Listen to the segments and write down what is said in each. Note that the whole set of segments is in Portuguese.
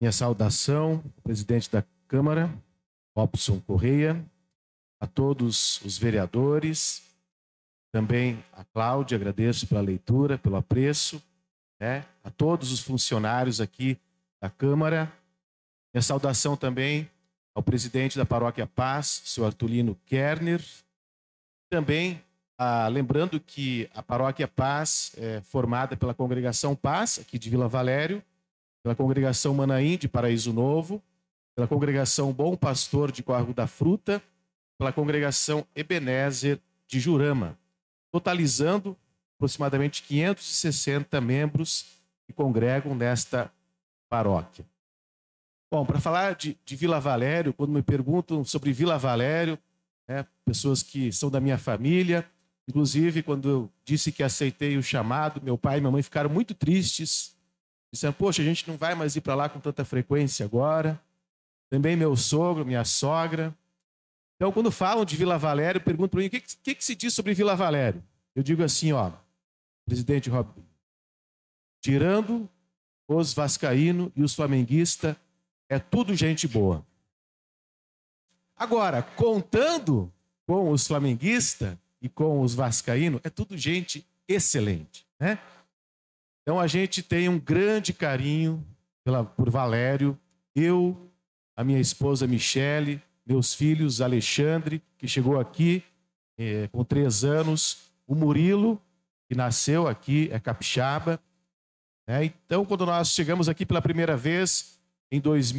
Minha saudação ao presidente da Câmara, Robson Correia, a todos os vereadores, também a Cláudia, agradeço pela leitura, pelo apreço, a todos os funcionários aqui da Câmara. Minha saudação também ao presidente da Paróquia Paz, senhor Artulino Kerner. Também, lembrando que a Paróquia Paz é formada pela Congregação Paz, aqui de Vila Valério, pela Congregação Manaim de Paraíso Novo, pela Congregação Bom Pastor de Córrego da Fruta, pela Congregação Ebenezer de Jurama, totalizando aproximadamente 560 membros que congregam nesta paróquia. Bom, para falar de Vila Valério, quando me perguntam sobre Vila Valério, pessoas que são da minha família, inclusive quando eu disse que aceitei o chamado, meu pai e minha mãe ficaram muito tristes, disseram, poxa, a gente não vai mais ir para lá com tanta frequência agora. Também meu sogro, minha sogra. Então, quando falam de Vila Valério, perguntam para mim, o que se diz sobre Vila Valério? Eu digo assim, presidente Robson, tirando os vascaínos e os flamenguistas, é tudo gente boa. Agora, contando com os flamenguistas e com os vascaínos, é tudo gente excelente, né? Então, a gente tem um grande carinho por Valério. Eu, a minha esposa Michele, meus filhos Alexandre, que chegou aqui com 3 anos, o Murilo, que nasceu aqui, é capixaba. Então, quando nós chegamos aqui pela primeira vez, em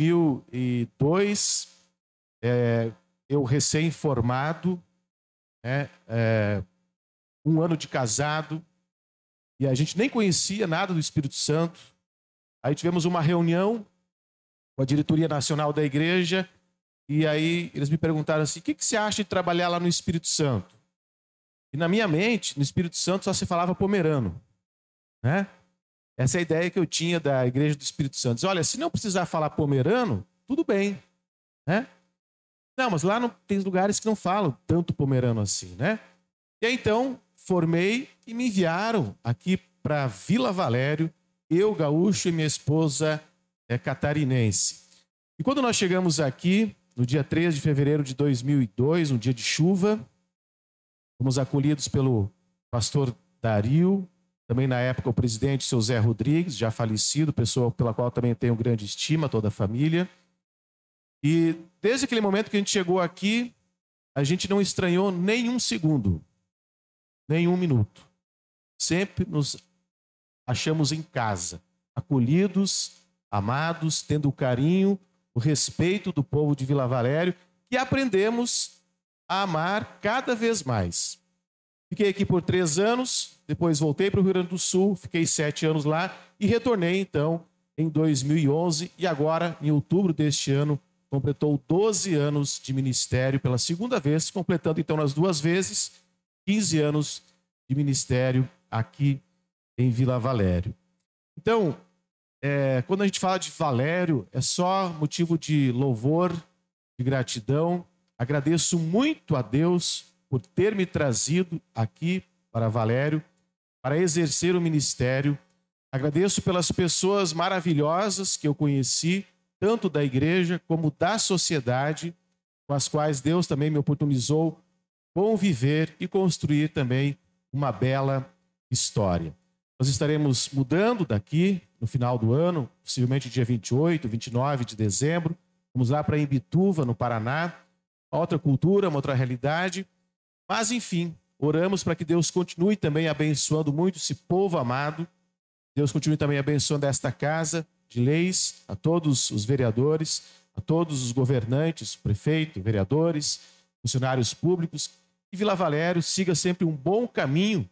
2002, eu recém-formado, 1 ano de casado, e a gente nem conhecia nada do Espírito Santo. Aí tivemos uma reunião com a diretoria nacional da igreja, e aí eles me perguntaram assim, o que você acha de trabalhar lá no Espírito Santo? E na minha mente, no Espírito Santo só se falava pomerano, né? Essa é a ideia que eu tinha da igreja do Espírito Santo. Diz, olha, se não precisar falar pomerano, tudo bem, né? Não, mas lá não, tem lugares que não falam tanto pomerano assim, né? E aí, então, formei e me enviaram aqui para Vila Valério, eu, gaúcho, e minha esposa catarinense. E quando nós chegamos aqui, no dia 13 de fevereiro de 2002, um dia de chuva, fomos acolhidos pelo pastor Dario, também na época o presidente, seu Zé Rodrigues, já falecido, pessoa pela qual também tenho grande estima, toda a família. E desde aquele momento que a gente chegou aqui, a gente não estranhou nem um segundo, nem 1 minuto. Sempre nos achamos em casa, acolhidos, amados, tendo o carinho, o respeito do povo de Vila Valério, que aprendemos a amar cada vez mais. Fiquei aqui por 3 anos, depois voltei para o Rio Grande do Sul, fiquei 7 anos lá e retornei então em 2011 e agora, em outubro deste ano, completou 12 anos de ministério pela 2ª vez, completando então nas 2 vezes 15 anos de ministério aqui em Vila Valério. Então, quando a gente fala de Valério, é só motivo de louvor, de gratidão. Agradeço muito a Deus por ter me trazido aqui para Valério, para exercer o ministério. Agradeço pelas pessoas maravilhosas que eu conheci, tanto da igreja como da sociedade, com as quais Deus também me oportunizou conviver e construir também uma bela história. Nós estaremos mudando daqui no final do ano, possivelmente dia 28, 29 de dezembro. Vamos lá para Imbituva, no Paraná. Outra cultura, uma outra realidade. Mas, enfim, oramos para que Deus continue também abençoando muito esse povo amado. Deus continue também abençoando esta casa de leis, a todos os vereadores, a todos os governantes, prefeito, vereadores, funcionários públicos. E Vila Valério siga sempre um bom caminho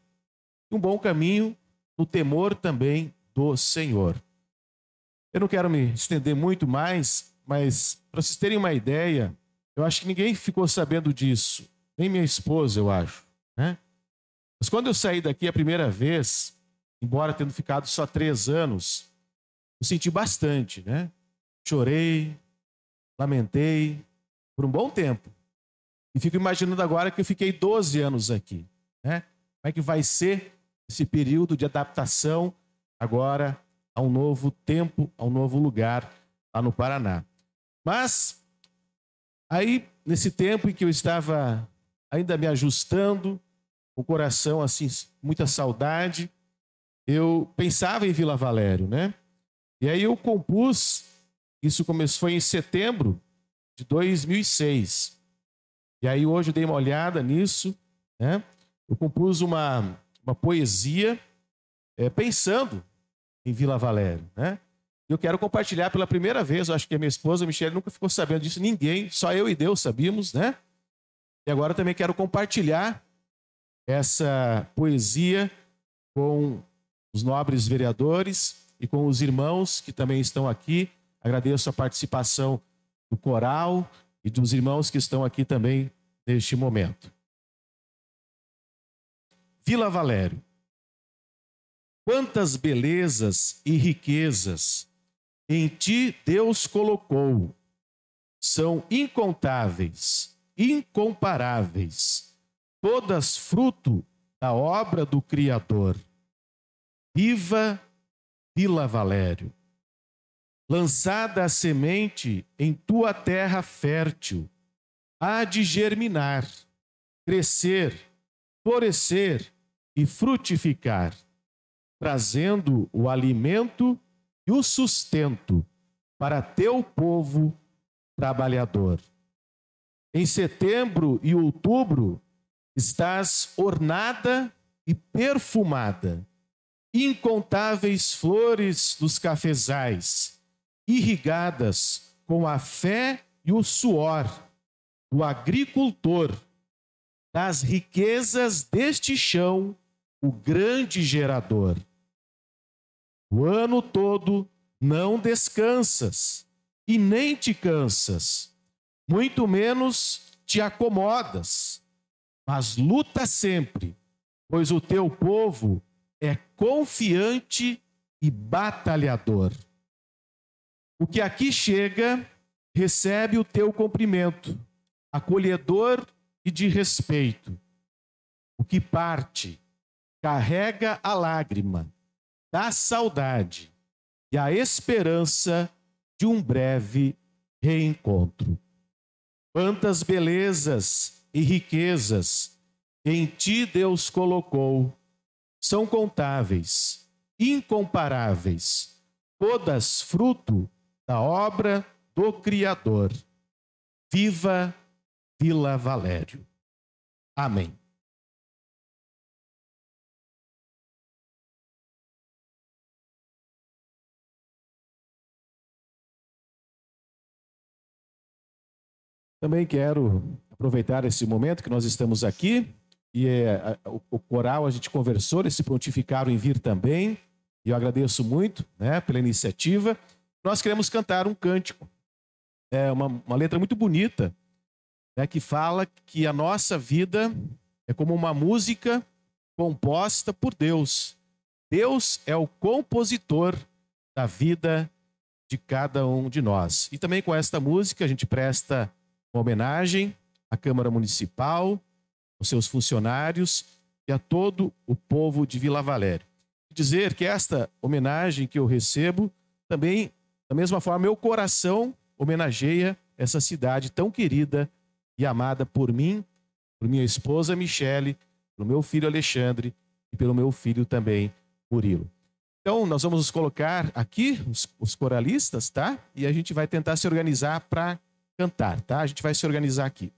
no temor também do Senhor. Eu não quero me estender muito mais, mas para vocês terem uma ideia, eu acho que ninguém ficou sabendo disso, nem minha esposa, eu acho, né? Mas quando eu saí daqui a primeira vez, embora tendo ficado só 3 anos, eu senti bastante, né? Chorei, lamentei por um bom tempo. E fico imaginando agora que eu fiquei 12 anos aqui, né? Como é que vai ser esse período de adaptação agora a um novo tempo, a um novo lugar lá no Paraná. Mas aí, nesse tempo em que eu estava ainda me ajustando, o coração assim, muita saudade, eu pensava em Vila Valério, né? E aí eu compus, isso começou em setembro de 2006. E aí hoje eu dei uma olhada nisso, né? Eu compus uma poesia pensando em Vila Valério, né? Eu quero compartilhar pela primeira vez, eu acho que a minha esposa, a Michelle, nunca ficou sabendo disso, ninguém, só eu e Deus sabíamos, né? E agora também quero compartilhar essa poesia com os nobres vereadores e com os irmãos que também estão aqui. Agradeço a participação do coral e dos irmãos que estão aqui também neste momento. Vila Valério. Quantas belezas e riquezas em ti Deus colocou, são incontáveis, incomparáveis, todas fruto da obra do Criador. Viva Vila Valério! Lançada a semente em tua terra fértil, há de germinar, crescer, florescer e frutificar, trazendo o alimento e o sustento para teu povo trabalhador. Em setembro e outubro estás ornada e perfumada, incontáveis flores dos cafezais, irrigadas com a fé e o suor do agricultor, das riquezas deste chão, o grande gerador. O ano todo não descansas e nem te cansas, muito menos te acomodas, mas luta sempre, pois o teu povo é confiante e batalhador. O que aqui chega, recebe o teu cumprimento, acolhedor e de respeito. O que parte, carrega a lágrima, da saudade e a esperança de um breve reencontro. Quantas belezas e riquezas em ti Deus colocou, são contáveis, incomparáveis, todas fruto da obra do Criador. Viva Vila Valério. Amém. Também quero aproveitar esse momento que nós estamos aqui, e o coral, a gente conversou, eles se prontificaram em vir também, e eu agradeço muito, né, pela iniciativa. Nós queremos cantar um cântico, uma letra muito bonita, né, que fala que a nossa vida é como uma música composta por Deus. Deus é o compositor da vida de cada um de nós. E também com esta música a gente presta uma homenagem à Câmara Municipal, aos seus funcionários e a todo o povo de Vila Valério. Dizer que esta homenagem que eu recebo, também, da mesma forma, meu coração homenageia essa cidade tão querida e amada por mim, por minha esposa Michele, pelo meu filho Alexandre e pelo meu filho também, Murilo. Então, nós vamos nos colocar aqui, os coralistas, tá? E a gente vai tentar se organizar para cantar, tá? A gente vai se organizar aqui.